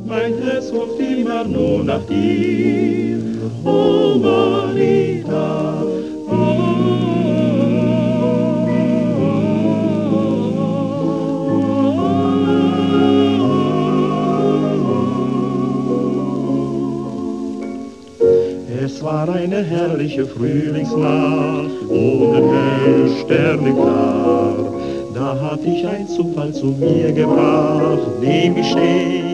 Mein Herz ruft immer nur nach dir, oh Marita. Es war eine herrliche Frühlingsnacht, ohne hell, sterneklar. Da hat dich ein Zufall zu mir gebracht, dem ich steh